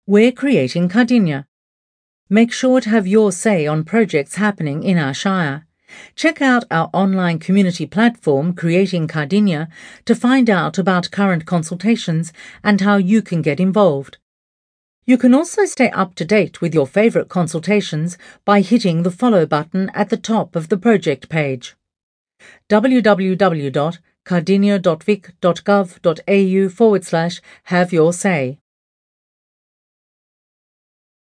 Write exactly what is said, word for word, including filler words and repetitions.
We're creating Cardinia. Make sure to have your say on projects happening in our Shire. Check out our online community platform, Creating Cardinia, to find out about current consultations and how you can get involved. You can also stay up to date with your favourite consultations by hitting the follow button at the top of the project page. w w w dot cardinia dot vic dot gov dot a u forward slash have your say.